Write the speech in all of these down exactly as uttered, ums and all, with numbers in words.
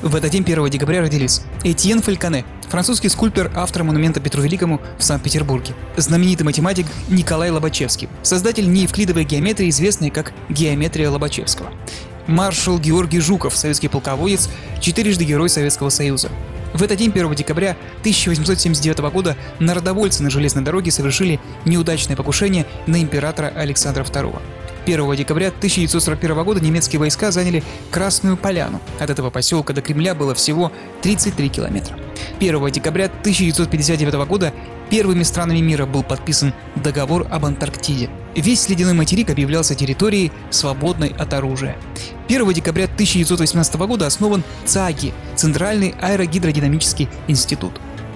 В этот день, первого декабря, родились Этьен Фальконе, французский скульптор, автор монумента Петру Великому в Санкт-Петербурге. Знаменитый математик Николай Лобачевский, создатель неевклидовой геометрии, известной как геометрия Лобачевского. Маршал Георгий Жуков, советский полководец, четырежды Герой Советского Союза. В этот день, первого декабря тысяча восемьсот семьдесят девятого года, народовольцы на железной дороге совершили неудачное покушение на императора Александра второго. первого декабря тысяча девятьсот сорок первого года немецкие войска заняли Красную Поляну. От этого поселка до Кремля было всего тридцать три километра. первого декабря тысяча девятьсот пятьдесят девятого года первыми странами мира был подписан договор об Антарктиде. Весь ледяной материк объявлялся территорией, свободной от оружия. первого декабря тысяча девятьсот восемнадцатого года основан ЦАГИ – Центральный аэрогидродинамический институт.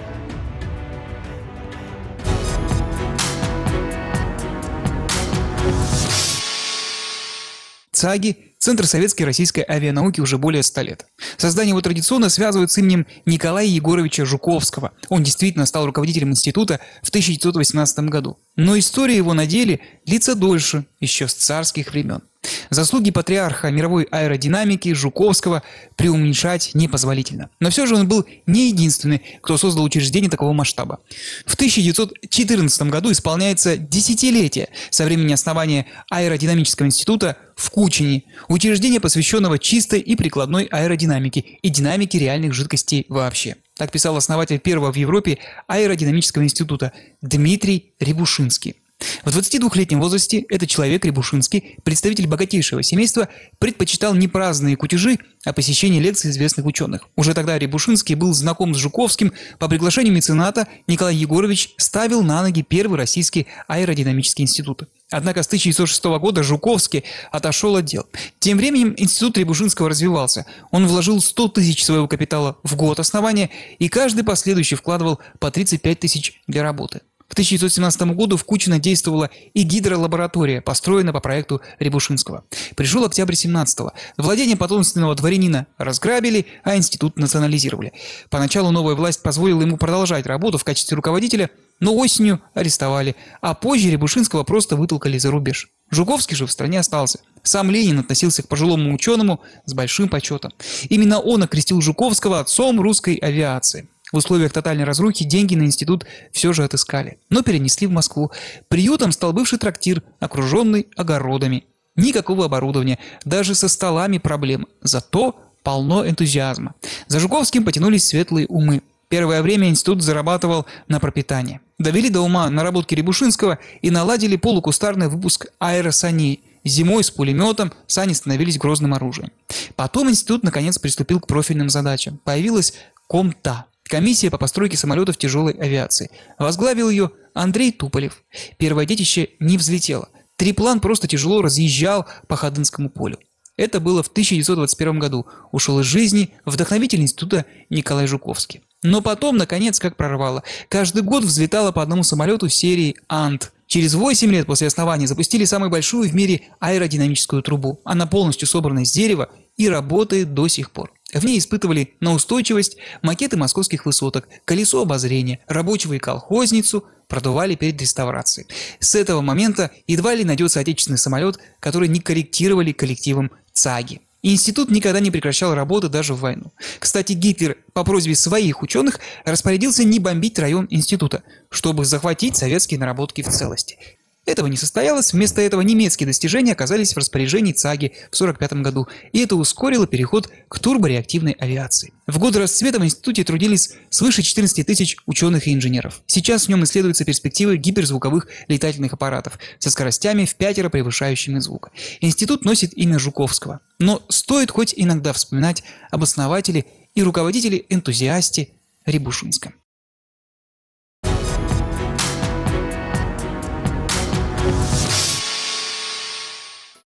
ЦАГИ – Центр советской и российской авианауки уже более ста лет. Создание его традиционно связывают с именем Николая Егоровича Жуковского. Он действительно стал руководителем института в тысяча девятьсот восемнадцатом году. Но история его на деле длится дольше, еще с царских времен. Заслуги патриарха мировой аэродинамики Жуковского преуменьшать непозволительно. Но все же он был не единственный, кто создал учреждение такого масштаба. В тысяча девятьсот четырнадцатом году исполняется десятилетие со времени основания Аэродинамического института в Кучине, учреждения, посвященного чистой и прикладной аэродинамике и динамике реальных жидкостей вообще. Так писал основатель первого в Европе Аэродинамического института Дмитрий Рябушинский. В двадцатидвухлетнем возрасте этот человек, Рябушинский, представитель богатейшего семейства, предпочитал не праздные кутежи, а посещение лекций известных ученых. Уже тогда Рябушинский был знаком с Жуковским. По приглашению мецената Николай Егорович ставил на ноги первый российский аэродинамический институт. Однако с тысяча девятьсот шестого года Жуковский отошел от дел. Тем временем институт Рябушинского развивался. Он вложил сто тысяч своего капитала в год основания, и каждый последующий вкладывал по тридцать пять тысяч для работы. К тысяча девятьсот семнадцатому году в Кучино действовала и гидролаборатория, построена по проекту Рябушинского. Пришел октябрь семнадцатого. Владение потомственного дворянина разграбили, а институт национализировали. Поначалу новая власть позволила ему продолжать работу в качестве руководителя, но осенью арестовали, а позже Рябушинского просто вытолкали за рубеж. Жуковский же в стране остался. Сам Ленин относился к пожилому ученому с большим почетом. Именно он окрестил Жуковского отцом русской авиации. В условиях тотальной разрухи деньги на институт все же отыскали, но перенесли в Москву. Приютом стал бывший трактир, окруженный огородами. Никакого оборудования, даже со столами проблем, зато полно энтузиазма. За Жуковским потянулись светлые умы. Первое время институт зарабатывал на пропитание. Довели до ума наработки Рябушинского и наладили полукустарный выпуск аэросаней. Зимой с пулеметом сани становились грозным оружием. Потом институт наконец приступил к профильным задачам. Появилась КОМТА. Комиссия по постройке самолетов тяжелой авиации. Возглавил ее Андрей Туполев. Первое детище не взлетело. Триплан просто тяжело разъезжал по Ходынскому полю. Это было в тысяча девятьсот двадцать первом году. Ушел из жизни вдохновитель института Николай Жуковский. Но потом, наконец, как прорвало. Каждый год взлетало по одному самолету серии «Ант». Через восемь лет после основания запустили самую большую в мире аэродинамическую трубу. Она полностью собрана из дерева и работает до сих пор. В ней испытывали на устойчивость макеты московских высоток, колесо обозрения, рабочего и колхозницу продували перед реставрацией. С этого момента едва ли найдется отечественный самолет, который не корректировали коллективом ЦАГИ. Институт никогда не прекращал работы даже в войну. Кстати, Гитлер по просьбе своих ученых распорядился не бомбить район института, чтобы захватить советские наработки в целости. Этого не состоялось, вместо этого немецкие достижения оказались в распоряжении ЦАГИ в сорок пятом году, и это ускорило переход к турбореактивной авиации. В годы расцвета в институте трудились свыше четырнадцати тысяч ученых и инженеров. Сейчас в нем исследуются перспективы гиперзвуковых летательных аппаратов со скоростями в пятеро превышающими звук. Институт носит имя Жуковского, но стоит хоть иногда вспоминать об основателе и руководителе-энтузиасте Рябушинском.